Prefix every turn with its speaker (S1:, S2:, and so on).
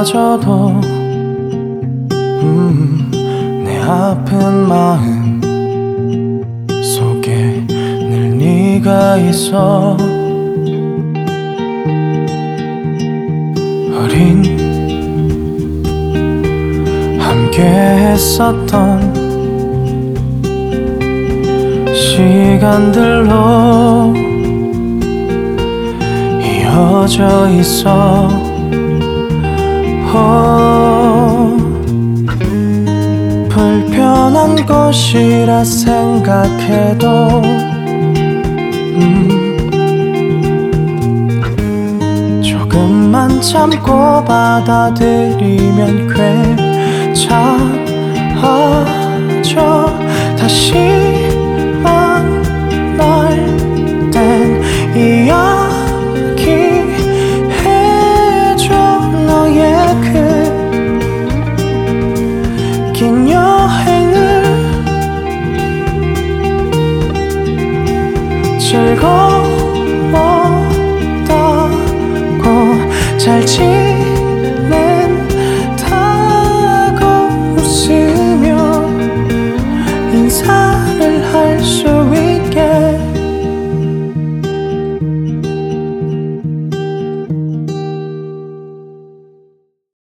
S1: 사라져도 내 아픈 마음 속에 늘 네가 있어. 우린 함께 했었던 시간들로 이어져 있어. 불편한 것이라 생각해도 조금만 참고 받아들이면 괜찮아져. 다시 만날 땐 이야기해줘. 너의 그 긴 여행을 즐거웠다고 잘 지내.